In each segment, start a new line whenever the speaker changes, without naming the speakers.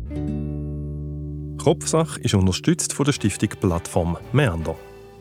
Kopfsache ist unterstützt von der Stiftung Plattform Meander.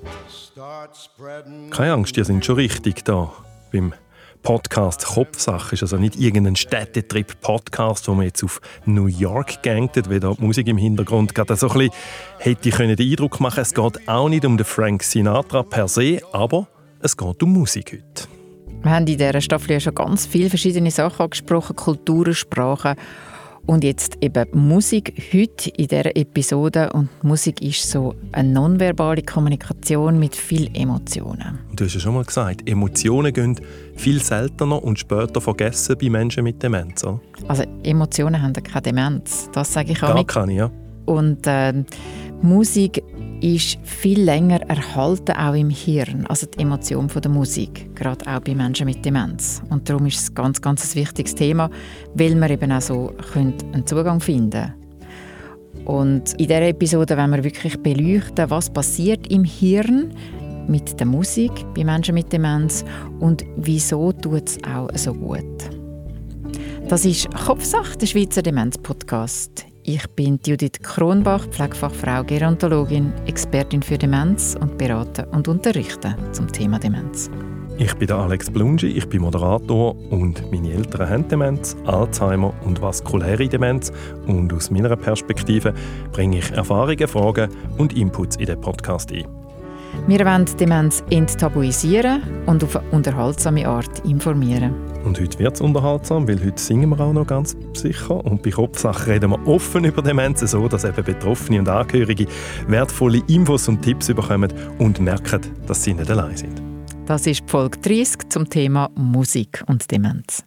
Keine Angst, ihr seid schon richtig da. Beim Podcast Kopfsache ist also nicht irgendein Städtetrip-Podcast, wo man jetzt auf New York gängt, wie da die Musik im Hintergrund gerade so ein bisschen hätte den Eindruck machen. Es geht auch nicht um den Frank Sinatra per se, aber es geht um Musik heute.
Wir haben in dieser Staffel ja schon ganz viele verschiedene Sachen angesprochen, Kulturen, Sprachen und jetzt eben Musik heute in dieser Episode. Und Musik ist so eine nonverbale Kommunikation mit vielen Emotionen.
Du hast ja schon mal gesagt, Emotionen gehen viel seltener und später vergessen bei Menschen mit Demenz. Oder?
Also Emotionen haben keine Demenz, das sage ich auch nicht.
Gar keine, ja.
Und Musik ist viel länger erhalten, auch im Hirn, also die Emotion von der Musik, gerade auch bei Menschen mit Demenz. Und darum ist es ein ganz wichtiges Thema, weil wir eben auch so einen Zugang finden können. Und in dieser Episode wollen wir wirklich beleuchten, was passiert im Hirn mit der Musik bei Menschen mit Demenz und wieso tut es auch so gut. Das ist «Kopfsache», der Schweizer Demenz-Podcast. Ich bin Judith Kronbach, Pflegefachfrau, Gerontologin, Expertin für Demenz und berate und unterrichte zum Thema Demenz.
Ich bin Alex Blungi, ich bin Moderator und meine Eltern haben Demenz, Alzheimer und vaskuläre Demenz. Und aus meiner Perspektive bringe ich Erfahrungen, Fragen und Inputs in den Podcast ein.
Wir wollen Demenz enttabuisieren und auf eine unterhaltsame Art informieren.
Und heute wird es unterhaltsam, weil heute singen wir auch noch ganz sicher. Und bei Kopfsache reden wir offen über Demenz, so dass eben Betroffene und Angehörige wertvolle Infos und Tipps bekommen und merken, dass sie nicht allein sind.
Das ist die Folge 30 zum Thema Musik und Demenz.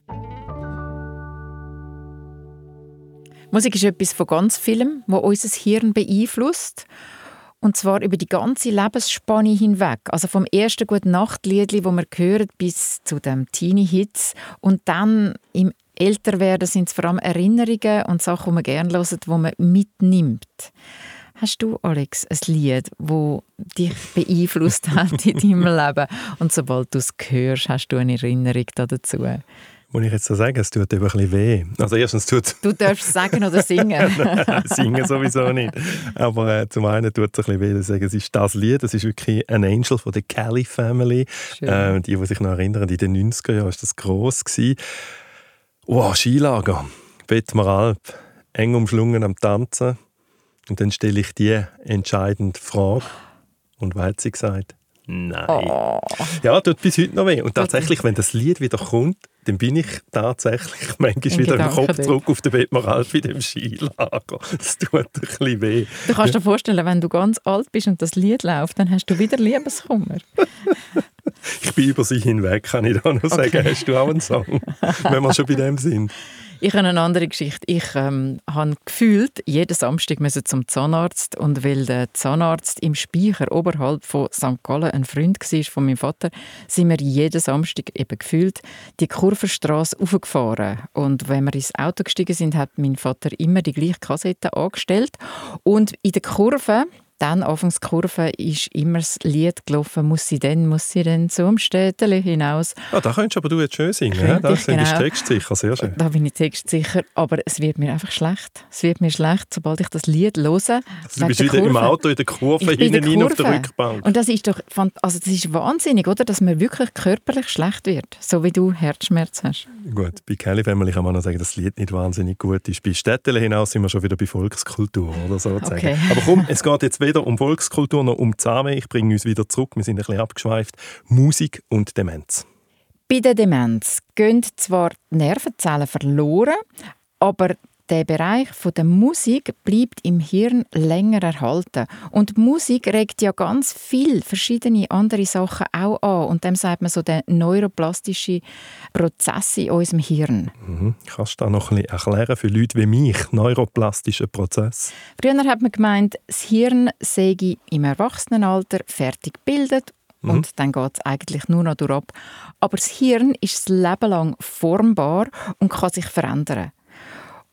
Musik ist etwas von ganz vielem, das unser Hirn beeinflusst. Und zwar über die ganze Lebensspanne hinweg. Also vom ersten Gute-Nacht-Liedli, das wir hören, bis zu den Teenie-Hits. Und dann im Älterwerden sind es vor allem Erinnerungen und Sachen, die man gerne hört, die man mitnimmt. Hast du, Alex, ein Lied, das dich beeinflusst hat in deinem Leben? Und sobald du es hörst, hast du eine Erinnerung dazu?
Muss ich jetzt so sagen, es tut eben ein bisschen weh. Also erstens tut
Du darfst sagen oder singen.
Singen sowieso nicht. Aber zum einen tut es ein bisschen weh, zu sagen, es ist das Lied, das ist wirklich «An Angel» von der Kelly Family. Die sich noch erinnern, in den 90er Jahren war das gross. Wow, Skilager, Bettmeralp, eng umschlungen am Tanzen. Und dann stelle ich die entscheidende Frage. Und was hat sie gesagt? Nein. Oh. Ja, tut bis heute noch weh. Und tatsächlich, wenn das Lied wieder kommt, dann bin ich tatsächlich manchmal wieder im Kopf zurück auf den Bettmeralp in dem Skilager. Das tut ein bisschen weh.
Du kannst dir vorstellen, wenn du ganz alt bist und das Lied läuft, dann hast du wieder Liebeskummer.
Ich bin über sie hinweg, kann ich da noch sagen. Hast du auch einen Song, wenn wir schon bei dem sind?
Ich habe eine andere Geschichte. Ich habe gefühlt, jeden Samstag müssen zum Zahnarzt. Und weil der Zahnarzt im Speicher oberhalb von St. Gallen ein Freund war von meinem Vater, sind wir jeden Samstag eben gefühlt die Kurvenstrasse hochgefahren. Und wenn wir ins Auto gestiegen sind, hat mein Vater immer die gleiche Kassette angestellt. Und in der Kurve, dann Anfangskurve, ist immer das Lied gelaufen, muss sie denn zum Städteli hinaus.
Da könntest aber du jetzt schön singen. Ja? Das ist textsicher, sehr schön.
Da bin ich textsicher, aber es wird mir einfach schlecht. Es wird mir schlecht, sobald ich das Lied höre.
Also du bist wieder im Auto in der Kurve, hinten rein auf der Rückbank.
Und das ist doch das ist wahnsinnig, oder? Dass man wirklich körperlich schlecht wird, so wie du Herzschmerz hast.
Gut, bei Kelly Family kann man noch sagen, dass das Lied nicht wahnsinnig gut ist. Bei Städteli hinaus sind wir schon wieder bei Volkskultur oder so. Okay. Aber komm, es geht jetzt weder um Volkskultur noch um Zahnweh. Ich bringe uns wieder zurück. Wir sind ein bisschen abgeschweift. Musik und Demenz.
Bei der Demenz gehen zwar die Nervenzellen verloren, aber der Bereich der Musik bleibt im Hirn länger erhalten. Und Musik regt ja ganz viele verschiedene andere Sachen auch an. Und dem sagt man so den neuroplastischen Prozess in unserem Hirn.
Kannst du da noch ein bisschen erklären für Leute wie mich, neuroplastischer Prozess?
Früher hat man gemeint, das Hirn sei im Erwachsenenalter fertig gebildet. Und dann geht es eigentlich nur noch durch. Aber das Hirn ist das Leben lang formbar und kann sich verändern.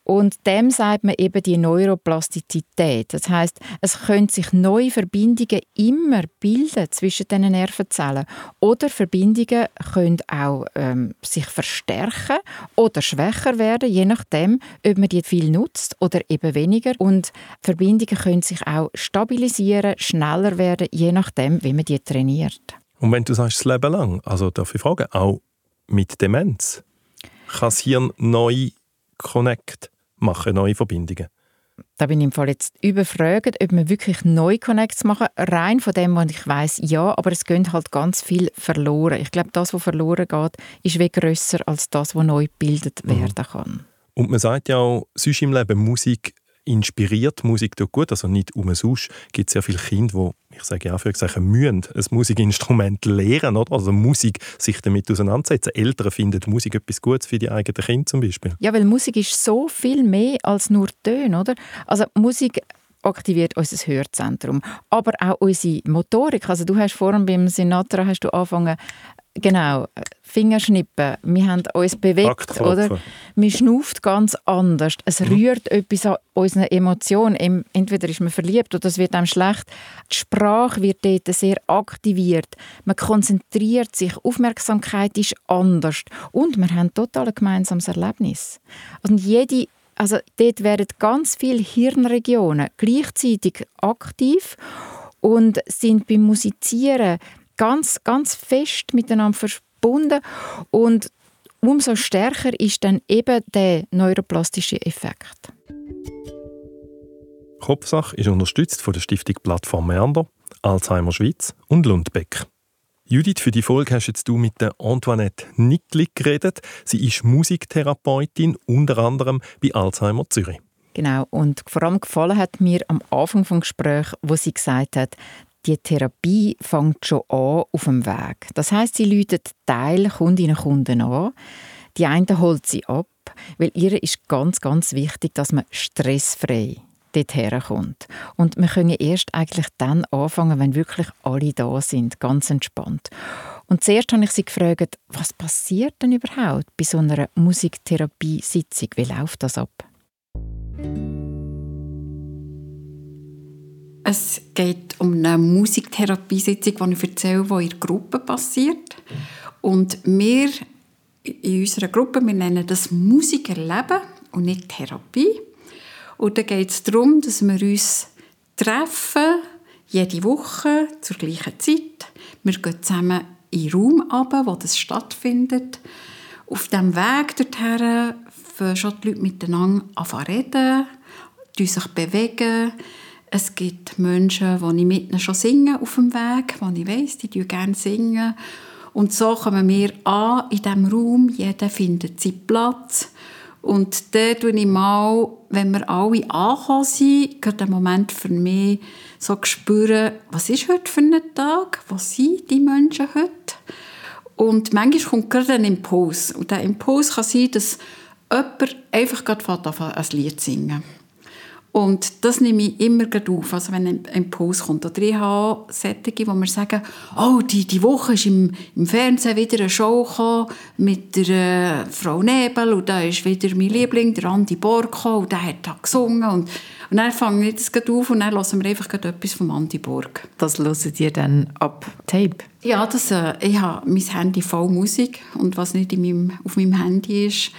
Und dem sagt man eben die Neuroplastizität. Das heisst, es können sich neue Verbindungen immer bilden zwischen diesen Nervenzellen. Oder Verbindungen können auch sich verstärken oder schwächer werden, je nachdem, ob man die viel nutzt oder eben weniger. Und Verbindungen können sich auch stabilisieren, schneller werden, je nachdem, wie man die trainiert.
Und wenn du sagst, das Leben lang, also darf ich fragen, auch mit Demenz, kann das Hirn neu Connect machen, neue Verbindungen?
Da bin ich im Fall jetzt überfragt, ob man wirklich neue Connects machen. Rein von dem, was ich weiss, ja, aber es geht halt ganz viel verloren. Ich glaube, das, was verloren geht, ist wie grösser als das, was neu gebildet werden kann.
Und man sagt ja auch, sonst im Leben, Musik inspiriert, Musik tut gut, also nicht umsonst gibt es ja viele Kinder, die, ich sage ja für müssen ein Musikinstrument lernen, oder? Also Musik sich damit auseinandersetzen. Eltern finden Musik etwas Gutes für die eigenen Kinder zum Beispiel. Ja,
weil Musik ist so viel mehr als nur Töne, oder? Also Musik aktiviert unser Hörzentrum, aber auch unsere Motorik. Also du hast vorhin beim Sinatra angefangen, genau, Fingerschnippen. Wir haben uns bewegt, oder? Man schnauft ganz anders. Es rührt etwas an unseren Emotionen. Entweder ist man verliebt oder es wird einem schlecht. Die Sprache wird dort sehr aktiviert. Man konzentriert sich. Aufmerksamkeit ist anders. Und wir haben total ein gemeinsames Erlebnis. Also dort werden ganz viele Hirnregionen gleichzeitig aktiv und sind beim Musizieren ganz, ganz fest miteinander verbunden. Und umso stärker ist dann eben der neuroplastische Effekt.
Kopfsache ist unterstützt von der Stiftung Plattform Mäander, Alzheimer Schweiz und Lundbeck. Judith, für die Folge hast jetzt du mit der Antoinette Nickli geredet. Sie ist Musiktherapeutin, unter anderem bei Alzheimer Zürich.
Genau, und vor allem gefallen hat mir am Anfang des Gesprächs, wo sie gesagt hat, die Therapie fängt schon an auf dem Weg. Das heisst, sie läutet Teil Kundinnen und Kunden an. Die einen holt sie ab, weil ihr ist ganz, ganz wichtig, dass man stressfrei dorthin kommt. Und wir können erst eigentlich dann anfangen, wenn wirklich alle da sind, ganz entspannt. Und zuerst habe ich sie gefragt, was passiert denn überhaupt bei so einer Musiktherapie-Sitzung? Wie läuft das ab?
Es geht um eine Musiktherapie-Sitzung, die ich erzähle, die in der Gruppe passiert. Und wir in unserer Gruppe, wir nennen das Musik erleben und nicht Therapie. Und dann geht es darum, dass wir uns treffen, jede Woche zur gleichen Zeit. Wir gehen zusammen in den Raum runter, wo das stattfindet. Auf diesem Weg dorthin fangen schon die Leute miteinander an zu reden, sich bewegen. Es gibt Menschen, die ich mit ihnen schon singe auf dem Weg, die ich weiss, die gerne singen. Und so kommen wir an in diesem Raum, jeder findet seinen Platz. Und dann spüre ich mal, wenn wir alle angekommen sind, geht der Moment für mich so spüren, was ist heute für ein Tag, was sind die Menschen heute? Und manchmal kommt gerade ein Impuls. Und der Impuls kann sein, dass jemand einfach gerade ein Lied singen. Und das nehme ich immer auf, also wenn ein Impuls kommt. Oder ich habe Sättige, wo wir sagen, oh, die Woche ist im Fernsehen wieder eine Show gekommen mit der Frau Nebel und da ist wieder mein Liebling, der Andi Borg gekommen, und der hat da gesungen. Und dann fange ich das auf und dann hören wir einfach etwas vom Andi Borg.
Das hört ihr dann ab Tape?
Ja, ich habe mein Handy voll Musik und was nicht auf meinem Handy ist,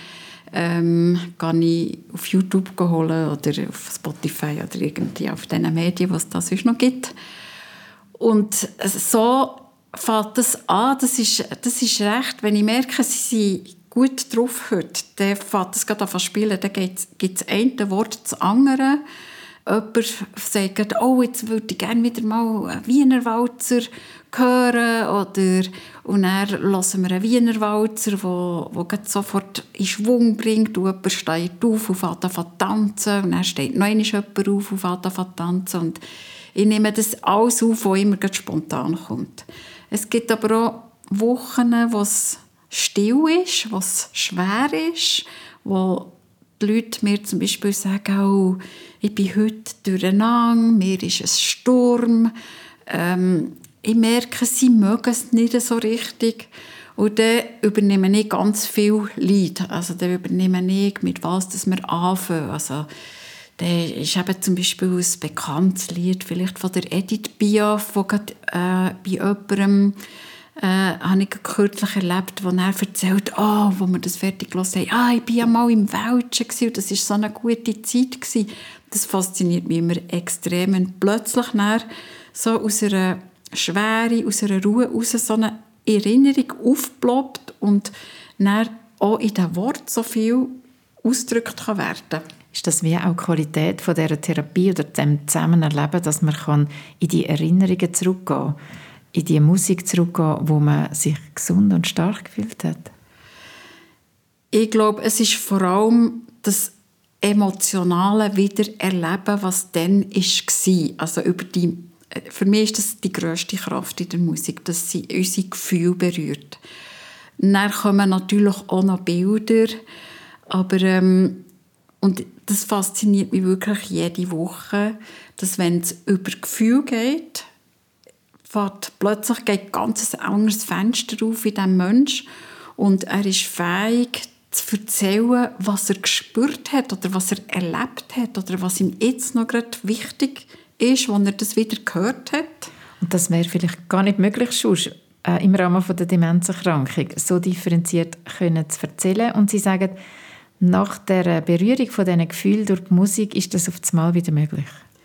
kann ich auf YouTube holen oder auf Spotify oder irgendwie auf den Medien, was es sonst noch gibt. Und so fängt das an. Das ist recht. Wenn ich merke, sie sind gut drauf heute, dann fängt das gerade an zu spielen. Dann gibt es ein Wort das andere. Jemand sagt, oh, jetzt würde ich gerne wieder mal einen Wiener Walzer hören. Und dann hören wir einen Wiener Walzer, der sofort in Schwung bringt. Und jemand steht auf und fängt an zu tanzen. Und dann steht noch einmal jemand auf und fängt an zu tanzen. Und ich nehme das alles auf, was immer spontan kommt. Es gibt aber auch Wochen, wo es still ist, wo es schwer ist, wo die Leute mir zum Beispiel sagen, oh, ich bin heute durcheinander, mir ist ein Sturm. Ich merke, sie mögen es nicht so richtig. Und dann übernehme ich ganz viel Lied. Also dann übernehme ich, mit was dass wir anfangen. Also dann ist eben zum Beispiel ein bekanntes Lied, vielleicht von der Edith Piaf, das gerade bei jemandem habe ich kürzlich erlebt, wo er erzählt, wo wir das fertig gehört haben, ich war ja mal im Wäldchen und das war so eine gute Zeit gewesen. Das fasziniert mich immer extrem, wenn plötzlich so aus einer Schwere, aus einer Ruhe raus so eine Erinnerung aufploppt und dann auch in den Worten so viel ausgedrückt werden kann.
Ist das wie auch die Qualität von dieser Therapie oder dem Zusammenerleben, dass man in die Erinnerungen zurückgehen kann, in die Musik zurückgehen, wo man sich gesund und stark gefühlt hat?
Ich glaube, es ist vor allem das emotionale Wiedererleben, was dann war. Also für mich ist das die grösste Kraft in der Musik, dass sie unsere Gefühle berührt. Dann kommen natürlich auch noch Bilder, aber und das fasziniert mich wirklich jede Woche, dass wenn es über Gefühl geht, plötzlich geht ganz ein anderes Fenster auf in diesem Menschen und er ist fähig zu erzählen, was er gespürt hat oder was er erlebt hat oder was ihm jetzt noch gerade wichtig ist, wenn er das wieder gehört hat.
Und das wäre vielleicht gar nicht möglich, sonst im Rahmen der Demenzerkrankung so differenziert können zu erzählen. Und Sie sagen, nach der Berührung von diesen Gefühlen durch die Musik ist das auf einmal wieder möglich.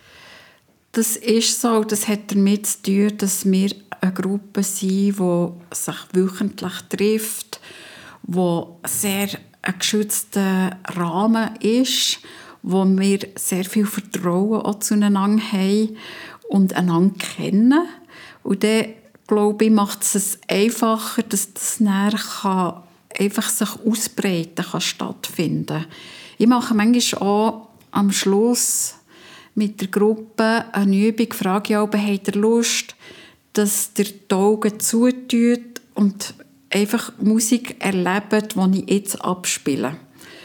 Das ist so. Das hat damit zu tun, dass wir eine Gruppe sind, die sich wöchentlich trifft, wo sehr ein geschützter Rahmen ist, wo wir sehr viel Vertrauen auch zueinander haben und einander kennen. Und dann, glaube ich, macht es einfacher, dass das nachher einfach sich ausbreiten kann stattfinden. Ich mache manchmal auch am Schluss mit der Gruppe eine Übung, frage ich auch, habt ihr Lust, dass ihr die Augen zutut und einfach Musik erlebt, die ich jetzt abspiele.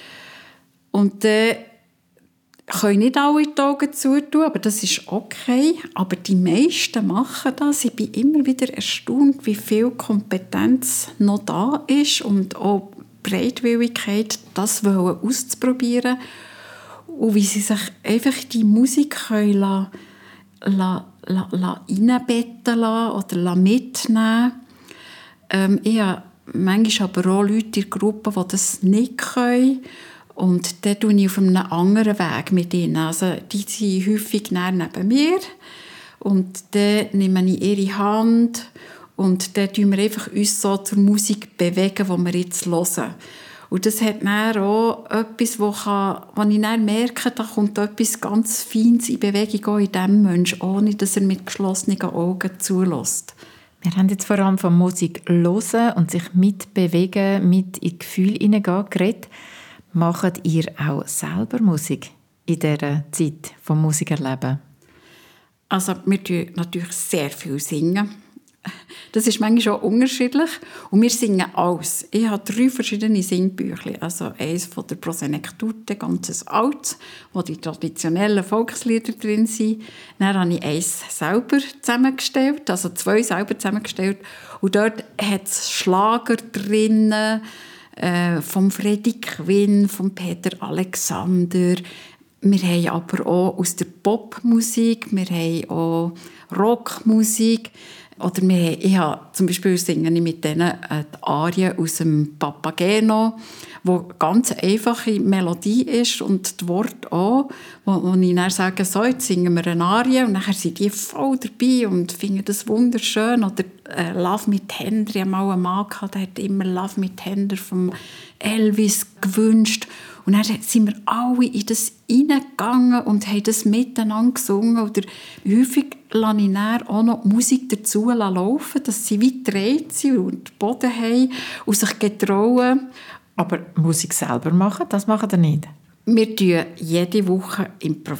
Und dann können nicht alle die Augen zutun, aber das ist okay. Aber die meisten machen das. Ich bin immer wieder erstaunt, wie viel Kompetenz noch da ist und auch Bereitwilligkeit, das auszuprobieren. Und wie sie sich einfach die Musik können reinbetten lassen oder mitnehmen. Ich habe manchmal aber auch Leute in der Gruppe, die das nicht können. Und dann gehe ich auf einem anderen Weg mit ihnen. Also, die sind häufig neben mir. Und dann nehme ich ihre Hand. Und dann bewegen wir einfach uns so zur Musik bewegen, die wir jetzt hören. Und das hat dann auch etwas, wo ich dann merke, da kommt etwas ganz Feines in Bewegung auch in diesem Menschen, ohne dass er mit geschlossenen Augen zulässt.
Wir haben jetzt vor allem von Musik hören und sich mitbewegen, mit in Gefühle hineingehen geredet. Macht ihr auch selber Musik in dieser Zeit vom Musikerleben?
Also wir singen natürlich sehr viel singen. Das ist manchmal auch unterschiedlich. Und wir singen alles. Ich habe 3 verschiedene Singbücher. Also eins von der Prosenektute, ganz alt, wo die traditionellen Volkslieder drin sind. Dann habe ich eins selber zusammengestellt, also 2 selber zusammengestellt. Und dort hat es Schlager drin, vom Freddy Quinn, von Peter Alexander. Wir haben aber auch aus der Popmusik, wir haben auch Rockmusik. Oder ich habe zum Beispiel singe ich mit denen die Arie aus dem Papageno, wo ganz einfache Melodie ist und die Worte auch, wo ich dann sage, so, jetzt singen wir eine Arie und dann sind die voll dabei und finden das wunderschön. Oder Love Me Tender, ich hatte mal einen Mann, der hat immer Love Me Tender vom Elvis gewünscht. Und dann sind wir alle in das hineingegangen und haben das miteinander gesungen. Oder häufig lasse ich dann auch noch Musik dazu laufen, dass sie wie gedreht sind und den Boden haben und sich getrauen.
Aber Musik selber machen, das machen ihr nicht?
Wir improvisieren jede Woche.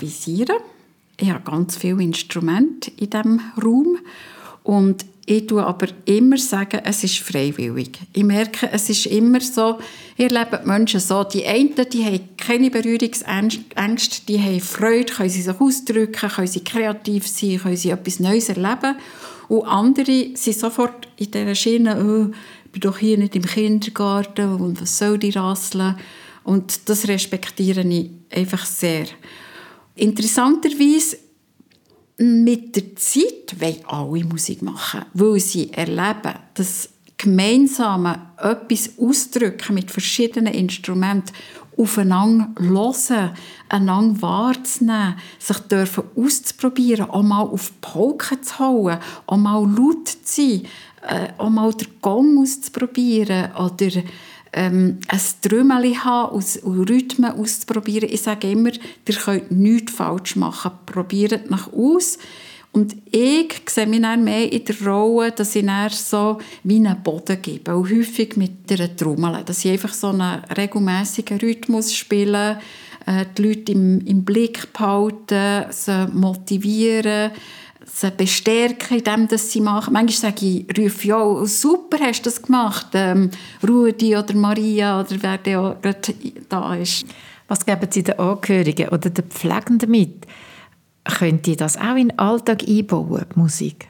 Ich habe ganz viele Instrumente in diesem Raum. Und ich sage aber immer, es ist freiwillig. Ich merke, es ist immer so, ich erlebe die Menschen so, die einen, die haben keine Berührungsängste, die haben Freude, können sie sich ausdrücken, können sie kreativ sein, können sie etwas Neues erleben. Und andere sind sofort in dieser Schiene, bin doch hier nicht im Kindergarten und was soll die rasseln? Und das respektiere ich einfach sehr. Interessanterweise, mit der Zeit wollen alle Musik machen, weil sie erleben, dass gemeinsam etwas ausdrücken mit verschiedenen Instrumenten, aufeinander hören, einander wahrzunehmen, sich dürfen auszuprobieren, auch mal auf die Pauke zu hauen, auch mal laut zu sein, auch mal den Gong auszuprobieren oder ein Trümmeli haben und Rhythmen auszuprobieren. Ich sage immer, ihr könnt nichts falsch machen. Probiert nach aus. Und ich sehe mich dann mehr in der Rolle, dass ich dann so wie einen Boden gebe. Auch häufig mit einer Trommel. Dass ich einfach so einen regelmässigen Rhythmus spiele, die Leute im Blick behalten, sie motivieren, sie bestärken in dem, was sie machen. Manchmal rufe ich, ja, super, hast du das gemacht, Rudi oder Maria oder wer da gerade da ist.
Was geben Sie den Angehörigen oder den Pflegenden mit? Könnt ihr das auch in den Alltag einbauen, die Musik?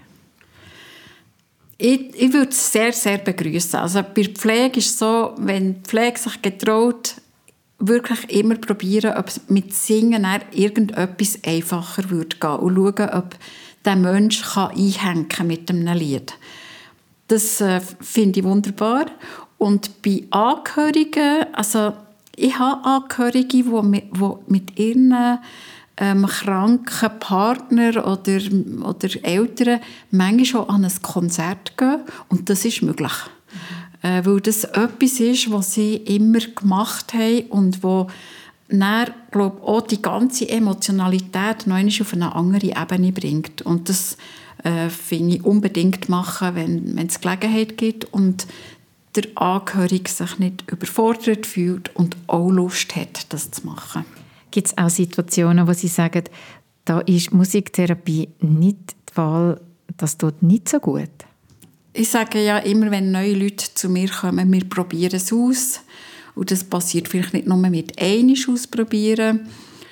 Ich würde es sehr, sehr begrüßen. Also bei der Pflege ist es so, wenn die Pflege sich getraut, wirklich immer probieren, ob es mit Singen irgendetwas einfacher würde gehen und schauen, ob der Mensch einhängen kann mit einem Lied. Das finde ich wunderbar. Und bei Angehörigen, also ich habe Angehörige, die mit ihren kranken Partner oder Eltern manchmal schon an ein Konzert gehen. Und das ist möglich. Weil das etwas ist, was sie immer gemacht haben und wo dann, glaube auch die ganze Emotionalität noch einmal auf eine andere Ebene bringt. Und das finde ich unbedingt machen, wenn es Gelegenheit gibt und der Angehörige sich nicht überfordert fühlt und auch Lust hat, das zu machen.
Gibt es auch Situationen, wo Sie sagen, da ist Musiktherapie nicht die Wahl, das tut nicht so gut?
Ich sage ja immer, wenn neue Leute zu mir kommen, wir probieren es aus. Und das passiert vielleicht nicht nur mit einmal ausprobieren.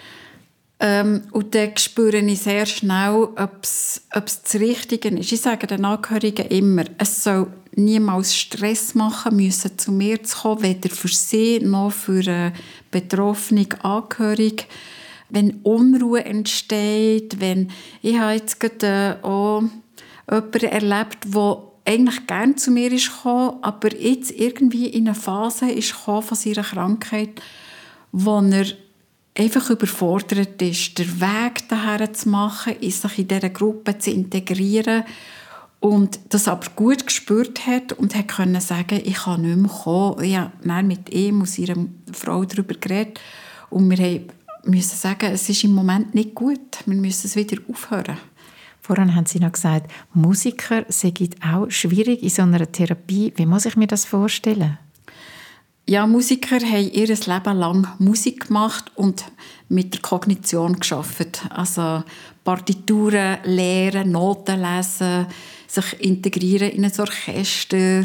Und dann spüre ich sehr schnell, ob es das Richtige ist. Ich sage den Angehörigen immer, es soll niemals Stress machen müssen, zu mir zu kommen, weder für sie noch für eine betroffene Angehörige. Wenn Unruhe entsteht, ich habe jetzt gerade auch jemanden erlebt, der eigentlich gerne zu mir ist gekommen, aber jetzt irgendwie in eine Phase ist gekommen von seiner Krankheit, wo er einfach überfordert ist, den Weg daher zu machen, sich in dieser Gruppe zu integrieren und das aber gut gespürt hat und hat können sagen, ich kann nicht mehr kommen. Ich habe dann mit ihm und seiner Frau darüber geredet und wir müssen sagen, es ist im Moment nicht gut, wir müssen es wieder aufhören.
Vorhin haben Sie noch gesagt, Musiker sind auch schwierig in so einer Therapie. Wie muss ich mir das vorstellen?
Ja, Musiker haben ihr Leben lang Musik gemacht und mit der Kognition gearbeitet. Also Partituren lernen, Noten lesen, sich integrieren in ein Orchester,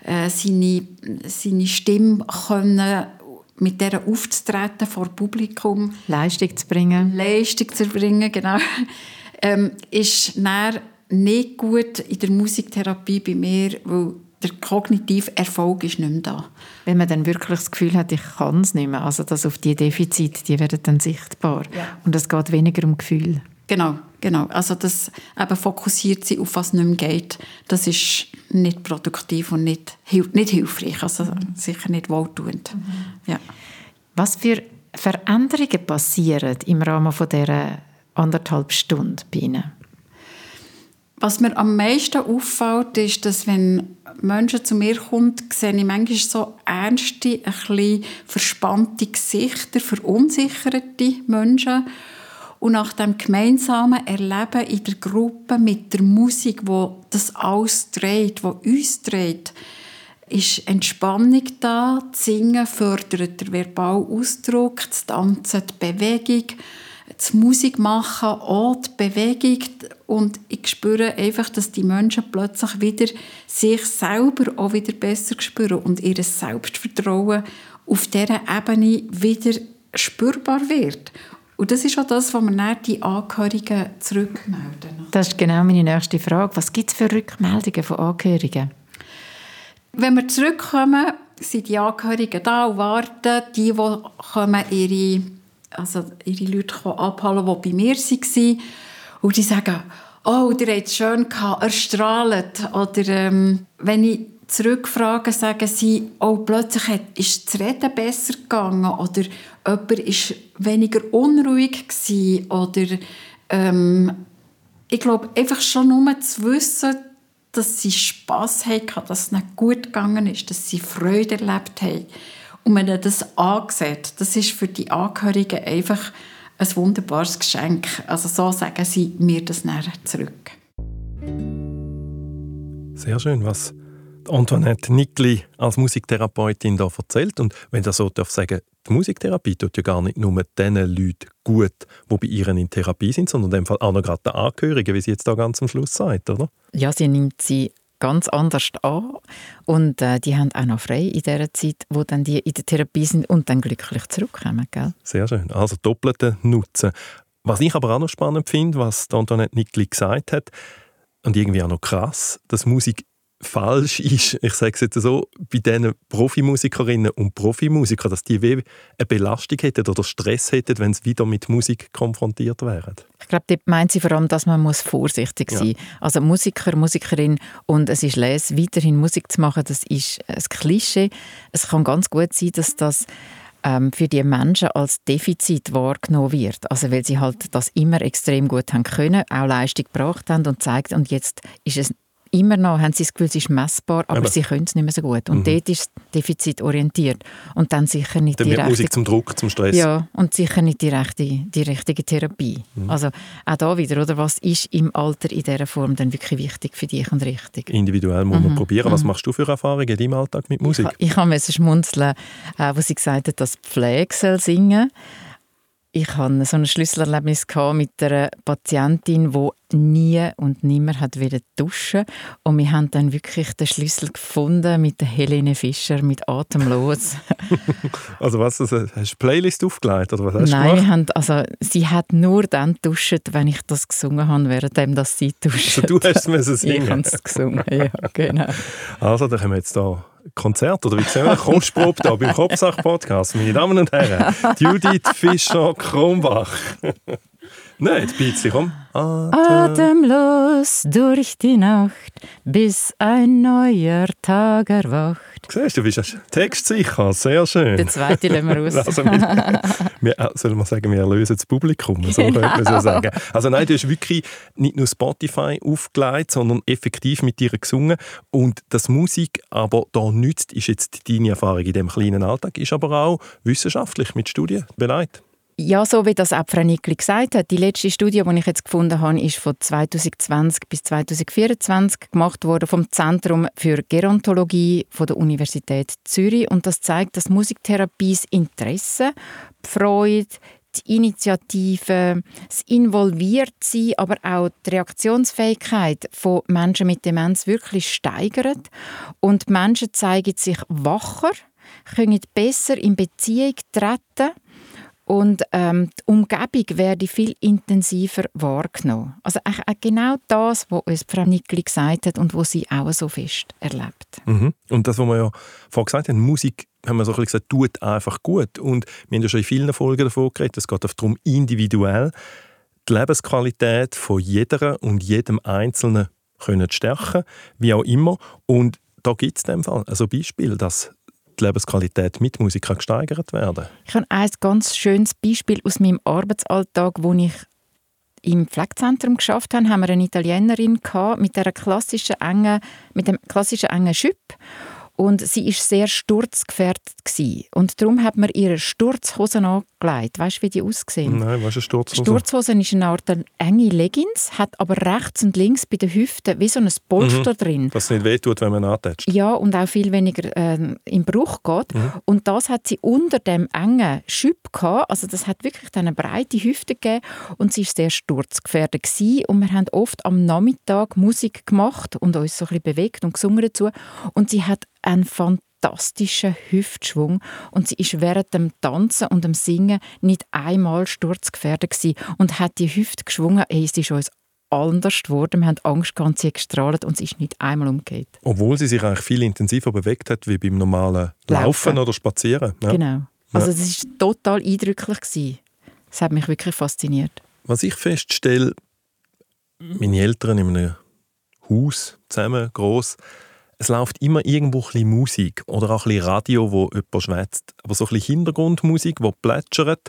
seine Stimme können, mit der aufzutreten vor Publikum.
Leistung zu bringen,
genau. Ist dann nicht gut in der Musiktherapie bei mir, weil der kognitive Erfolg ist nicht mehr da.
Wenn man dann wirklich das Gefühl hat, ich kann es nicht mehr, also dass auf die Defizite, die werden dann sichtbar. Ja. Und es geht weniger um Gefühl.
Genau. Also das eben fokussiert sich auf was nicht mehr geht. Das ist nicht produktiv und nicht hilfreich, also sicher nicht wohltuend. Ja.
Was für Veränderungen passieren im Rahmen von dieser 1,5 Stunden bei Ihnen?
Was mir am meisten auffällt, ist, dass wenn Menschen zu mir kommen, sehe ich manchmal so ernste, ein bisschen verspannte Gesichter, verunsicherte Menschen. Und nach dem gemeinsamen Erleben in der Gruppe mit der Musik, wo das alles dreht, wo uns dreht, ist Entspannung da. Das Singen fördert den verbalen Ausdruck, das Tanzen, die Bewegung, das Musik machen, auch die Bewegung. Und ich spüre einfach, dass die Menschen plötzlich wieder sich selber auch wieder besser spüren und ihr Selbstvertrauen auf dieser Ebene wieder spürbar wird. Und das ist auch das, was wir dann die Angehörigen zurückmelden.
Das ist genau meine nächste Frage. Was gibt es für Rückmeldungen von Angehörigen?
Wenn wir zurückkommen, sind die Angehörigen da und warten. Die kommen ihre Leute abholen, die bei mir waren. Und die sagen, oh, ihr habt es schön gehabt, erstrahlt. Oder wenn ich zurückfrage, sagen sie, oh, plötzlich ist das Reden besser gegangen. Oder jemand war weniger unruhig gewesen. Oder ich glaube, einfach schon nur zu wissen, dass sie Spass hatten, dass es nicht gut gegangen ist, dass sie Freude erlebt haben. Und wenn man das ansieht, das ist für die Angehörigen einfach ein wunderbares Geschenk. Also so sagen sie mir das nachher zurück.
Sehr schön, was Antoinette Nickli als Musiktherapeutin da erzählt. Und wenn ich das so sagen darf, die Musiktherapie tut ja gar nicht nur den Leuten gut, die bei ihr in Therapie sind, sondern in dem Fall auch noch gerade den Angehörigen, wie sie jetzt da ganz am Schluss sagt, oder?
Ja, sie nimmt sie ganz anders an und die haben auch noch frei in dieser Zeit, wo dann die in der Therapie sind und dann glücklich zurückkommen. Gell?
Sehr schön, also doppelten Nutzen. Was ich aber auch noch spannend finde, was Antoinette Nickli gesagt hat, und irgendwie auch noch krass, dass Musik falsch ist, ich sage es jetzt so, bei diesen Profimusikerinnen und Profimusikern, dass die eine Belastung hätten oder Stress hätten, wenn sie wieder mit Musik konfrontiert wären.
Ich glaube, dort meint sie vor allem, dass man vorsichtig sein muss. Also Musiker, Musikerin, und es ist les, weiterhin Musik zu machen, das ist ein Klischee. Es kann ganz gut sein, dass das für die Menschen als Defizit wahrgenommen wird. Also weil sie halt das immer extrem gut haben können, auch Leistung gebracht haben und zeigt, und jetzt ist es immer noch, haben sie das Gefühl, es ist messbar, aber sie können es nicht mehr so gut. Und dort ist das Defizit orientiert. Und dann sicher nicht
dann
die
wird Musik zum Druck, zum Stress.
Ja, und sicher nicht die richtige Therapie. Also auch da wieder, oder? Was ist im Alter in dieser Form dann wirklich wichtig für dich und richtig?
Individuell muss man probieren. Was machst du für Erfahrungen in deinem Alltag mit Musik?
Ich musste schmunzeln, wo sie gesagt hat, dass die Pflege soll singen. Ich hatte so ein Schlüsselerlebnis mit einer Patientin, die nie und nimmer duschen. Und wir haben dann wirklich den Schlüssel gefunden mit der Helene Fischer, mit «Atemlos».
Also was, hast du eine Playlist aufgelegt oder was hast
Nein,
du gemacht?
sie hat nur dann geduscht, wenn ich das gesungen habe, währenddem dass sie duscht.
Also du hast es singen?
Ich habe es gesungen, ja, genau.
Also, dann haben wir jetzt hier Konzert, oder wie sehen wir? Kostprobe da beim Kopfsache-Podcast. Meine Damen und Herren, Judith Fischer-Kronbach. Nein, jetzt bisschen komm.
Atemlos durch die Nacht, bis ein neuer Tag erwacht.
Siehst du, bist textsicher, sehr schön.
Der zweite lassen wir aus.
Also soll man sagen, wir erlösen das Publikum, so könnte man so sagen. Also nein, du hast wirklich nicht nur Spotify aufgelegt, sondern effektiv mit dir gesungen. Und dass Musik aber da nützt, ist jetzt deine Erfahrung in diesem kleinen Alltag, ist aber auch wissenschaftlich mit Studien belegt.
Ja, so wie das auch Frau Nickli gesagt hat. Die letzte Studie, die ich jetzt gefunden habe, ist von 2020 bis 2024 gemacht worden vom Zentrum für Gerontologie von der Universität Zürich. Und das zeigt, dass Musiktherapie das Interesse, die Freude, die Initiative, das Involviertsein, aber auch die Reaktionsfähigkeit von Menschen mit Demenz wirklich steigert. Und die Menschen zeigen sich wacher, können besser in Beziehung treten. Und die Umgebung werde viel intensiver wahrgenommen. Also genau das, was uns Frau Nickli gesagt hat und was sie auch so fest erlebt.
Mhm. Und das, was wir ja vorhin gesagt haben, Musik, haben wir so ein bisschen gesagt, tut einfach gut. Und wir haben ja schon in vielen Folgen davon geredet, es geht darum, individuell die Lebensqualität von jeder und jedem Einzelnen können zu stärken, wie auch immer. Und da gibt es in dem Fall also Beispiel, dass die Lebensqualität mit Musik kann gesteigert werden.
Ich habe ein ganz schönes Beispiel aus meinem Arbeitsalltag, wo ich im Pflegezentrum geschafft habe. Haben wir eine Italienerin gehabt, mit dem klassischen engen Schüpp. Und sie war sehr sturzgefährdet gewesen. Und darum hat man ihre Sturzhosen angelegt. Weißt du, wie die aussehen?
Nein, was ist eine Sturzhose?
Sturzhosen ist eine Art enge Leggings, hat aber rechts und links bei den Hüften wie so ein Polster drin.
Dass es nicht wehtut, wenn man antätscht.
Ja, und auch viel weniger in Bruch geht. Und das hat sie unter dem engen Schüpp gehabt. Also das hat wirklich eine breite Hüfte gegeben. Und sie war sehr sturzgefährdet gewesen. Und wir haben oft am Nachmittag Musik gemacht und uns so ein bisschen bewegt und gesungen dazu. Und sie hat einen fantastischen Hüftschwung und sie ist während dem Tanzen und dem Singen nicht einmal sturzgefährdet gewesen und hat die Hüfte geschwungen. Es ist uns anders geworden. Wir haben Angst gehabt, sie gestrahlt und es ist nicht einmal umgekehrt.
Obwohl sie sich eigentlich viel intensiver bewegt hat, wie beim normalen Laufen oder Spazieren. Ja.
Genau. Also das war total eindrücklich gewesen. Das hat mich wirklich fasziniert.
Was ich feststelle, meine Eltern in einem Haus zusammen, gross, es läuft immer irgendwo ein bisschen Musik oder auch ein bisschen Radio, wo jemand schwätzt. Aber so ein bisschen Hintergrundmusik, die plätschert,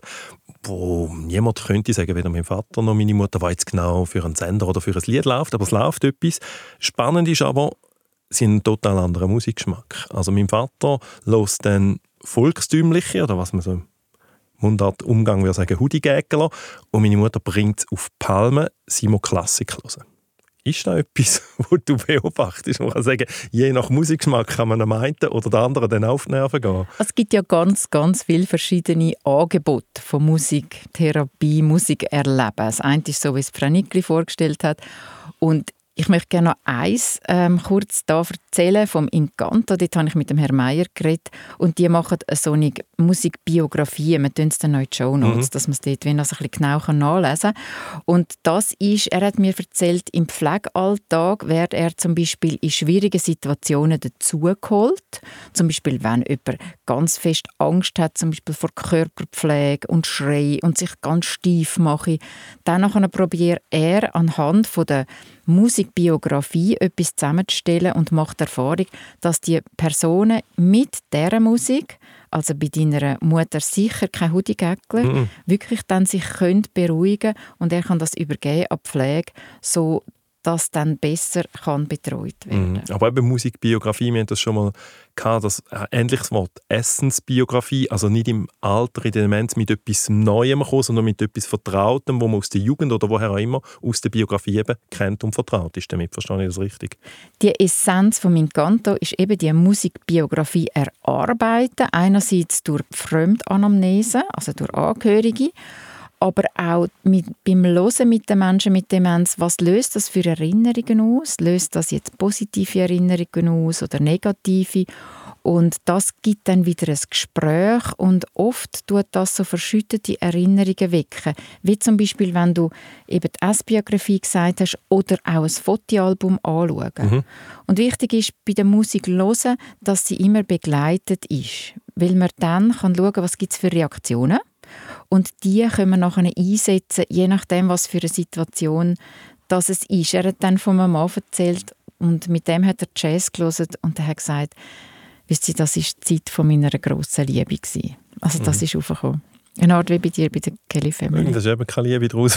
wo niemand könnte sagen, weder mein Vater noch meine Mutter, was jetzt genau für einen Sender oder für ein Lied läuft, aber es läuft etwas. Spannend ist aber, sie haben einen total anderen Musikgeschmack. Also mein Vater hört dann volkstümliche, oder was man so im Mundart-Umgang würde sagen, Hudi-Gägler, und meine Mutter bringt es auf die Palme, sie muss Klassik hören. Ist da etwas, was du beobachtest? Man kann sagen, je nach Musikgeschmack kann man am einen oder der anderen dann auf die Nerven gehen.
Es gibt ja ganz, ganz viele verschiedene Angebote von Musiktherapie, Musik erleben. Das eine ist so, wie es Frau Nickli vorgestellt hat. Und ich möchte gerne noch eins kurz da erzählen vom Incanto. Dort habe ich mit dem Herrn Meier geredet und die machen so eine Musikbiografie. Wir tun es dann noch in die Shownotes, dass man es dort ein bisschen genau nachlesen kann. Und das ist, er hat mir erzählt, im Pflegealltag wird er zum Beispiel in schwierigen Situationen dazugeholt. Zum Beispiel, wenn jemand ganz fest Angst hat, zum Beispiel vor Körperpflege und Schrei und sich ganz steif mache. Dann probiert er anhand von der Musikbiografie etwas zusammenzustellen und macht die Erfahrung, dass die Personen mit dieser Musik, also bei deiner Mutter sicher kein Hudi-Gäckler, wirklich dann sich beruhigen können und er kann das übergeben an die Pflege, so dass dann besser kann betreut werden.
Aber eben Musikbiografie, wir haben das schon mal gehabt, das ähnliches Wort Essensbiografie, also nicht im Alter, in der Demenz mit etwas Neuem kommen, sondern mit etwas Vertrautem, wo man aus der Jugend oder woher auch immer aus der Biografie eben kennt und vertraut ist. Damit verstehe ich das richtig? Die
Essenz von Incanto ist eben die Musikbiografie erarbeiten, einerseits durch Fremdanamnese, also durch Angehörige, aber auch beim Hören mit den Menschen mit Demenz, was löst das für Erinnerungen aus? Löst das jetzt positive Erinnerungen aus oder negative? Und das gibt dann wieder ein Gespräch und oft tut das so verschüttete Erinnerungen wecken. Wie zum Beispiel, wenn du eben die S-Biografie gesagt hast oder auch ein Fotoalbum anschauen. Und wichtig ist bei der Musik hören, dass sie immer begleitet ist. Weil man dann kann schauen, was gibt es für Reaktionen. Und die können wir nachher einsetzen, je nachdem, was für eine Situation das es ist. Er hat dann von einem Mann erzählt und mit dem hat er Jazz gehört und er hat gesagt, wisst ihr, das war die Zeit von meiner grossen Liebe gewesen. Also das ist aufgekommen. Eine Art wie bei dir, bei der Kelly Family.
Das ist eben keine Liebe daraus.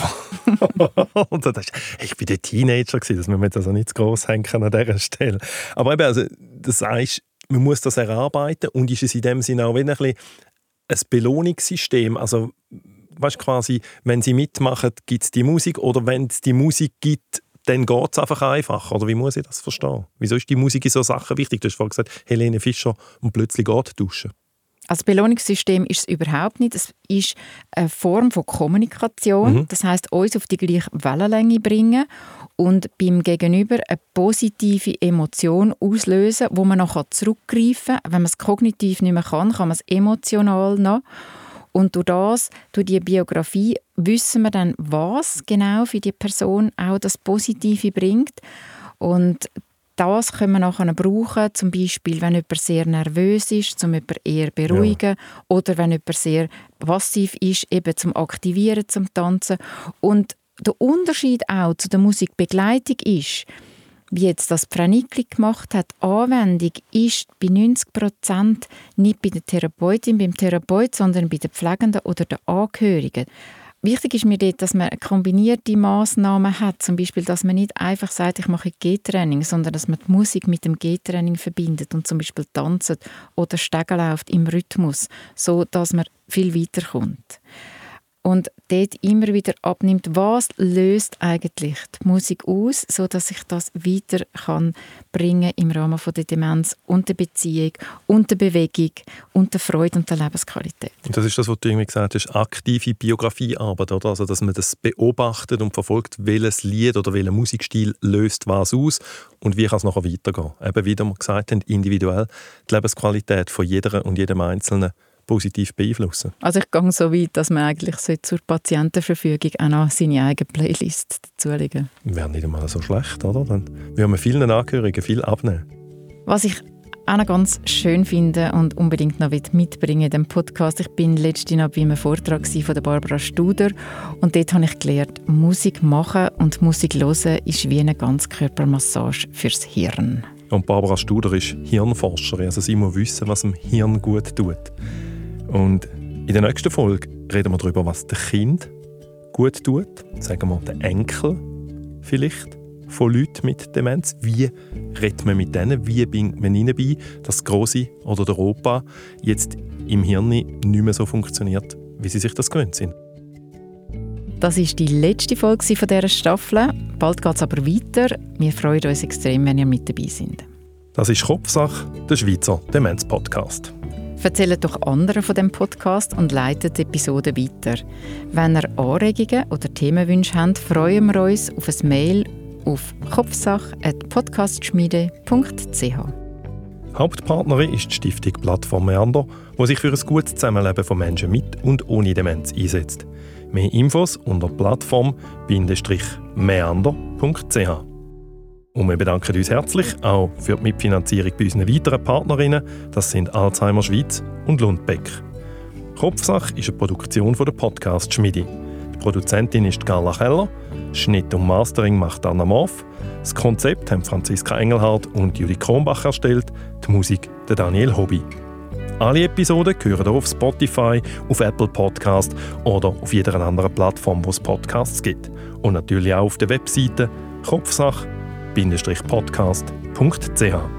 Und so, ich war der Teenager, das müssen wir jetzt also nicht zu gross hängen an dieser Stelle. Aber eben, also, das heißt, man muss das erarbeiten und ist es in dem Sinne auch ein bisschen ein Belohnungssystem, also weißt, quasi, wenn sie mitmachen, gibt es die Musik oder wenn es die Musik gibt, dann geht es einfach einfacher. Oder wie muss ich das verstehen? Wieso ist die Musik in so Sachen wichtig? Du hast vorhin gesagt, Helene Fischer und plötzlich geht duschen.
Als Belohnungssystem ist es überhaupt nicht. Es ist eine Form von Kommunikation. Das heisst, uns auf die gleiche Wellenlänge bringen und beim Gegenüber eine positive Emotion auslösen, wo man noch zurückgreifen kann. Wenn man es kognitiv nicht mehr kann man es emotional noch. Und durch die Biografie, wissen wir dann, was genau für die Person auch das Positive bringt. Und das können wir nachher brauchen, zum Beispiel, wenn jemand sehr nervös ist, um jemanden eher beruhigen, oder wenn jemand sehr passiv ist, eben zum Aktivieren, zum Tanzen. Und der Unterschied auch zu der Musikbegleitung ist, wie jetzt das Frau Nickli gemacht hat, Anwendung ist bei 90% nicht bei der Therapeutin, beim Therapeut, sondern bei den Pflegenden oder den Angehörigen. Wichtig ist mir dort, dass man kombinierte Massnahmen hat, zum Beispiel, dass man nicht einfach sagt, ich mache G-Training, sondern dass man die Musik mit dem G-Training verbindet und zum Beispiel tanzt oder Stege läuft im Rhythmus, so dass man viel weiterkommt. Und dort immer wieder abnimmt, was löst eigentlich die Musik aus, sodass ich das weiter kann bringen im Rahmen von der Demenz und der Beziehung und der Bewegung und der Freude und der Lebensqualität.
Und das ist das, was du irgendwie gesagt hast, aktive Biografiearbeit, oder? Also, dass man das beobachtet und verfolgt, welches Lied oder welcher Musikstil löst was aus und wie kann es nachher weitergehen. Eben, wie wir gesagt haben, individuell die Lebensqualität von jeder und jedem Einzelnen positiv beeinflussen.
Also ich gehe so weit, dass man eigentlich zur Patientenverfügung auch noch seine eigene Playlist dazulegen.
Wäre nicht einmal so schlecht, oder? Dann würden wir vielen Angehörigen viel abnehmen.
Was ich auch noch ganz schön finde und unbedingt noch mitbringen in diesem Podcast. Ich bin letztens noch bei einem Vortrag von der Barbara Studer und dort habe ich gelernt, Musik machen und Musik hören ist wie eine Ganzkörpermassage fürs Hirn.
Und Barbara Studer ist Hirnforscherin, also sie muss wissen, was dem Hirn gut tut. Und in der nächsten Folge reden wir darüber, was dem Kind gut tut, sagen wir den Enkel vielleicht, von Leuten mit Demenz. Wie redet man mit denen? Wie bringt man ihnen bei, dass das Grosse oder der Opa jetzt im Hirn nicht mehr so funktioniert, wie sie sich das gewöhnt sind?
Das ist die letzte Folge von dieser Staffel. Bald geht es aber weiter. Wir freuen uns extrem, wenn ihr mit dabei seid.
Das ist Kopfsache, der Schweizer Demenz-Podcast.
Erzählt doch anderen von dem Podcast und leitet die Episode weiter. Wenn ihr Anregungen oder Themenwünsche habt, freuen wir uns auf ein Mail auf kopfsache@podcastschmiede.ch.
Hauptpartnerin ist die Stiftung Plattform Meander, die sich für ein gutes Zusammenleben von Menschen mit und ohne Demenz einsetzt. Mehr Infos unter plattform-meander.ch. Und wir bedanken uns herzlich auch für die Mitfinanzierung bei unseren weiteren Partnerinnen. Das sind Alzheimer Schweiz und Lundbeck. Kopfsache ist eine Produktion von der Podcast Schmiede. Die Produzentin ist Carla Keller, Schnitt und Mastering macht Anna Morf, das Konzept haben Franziska Engelhardt und Julie Kronbach erstellt, die Musik der Daniel Hobby. Alle Episoden gehören auf Spotify, auf Apple Podcast oder auf jeder anderen Plattform, wo es Podcasts gibt. Und natürlich auch auf der Webseite kopfsache-podcast.ch.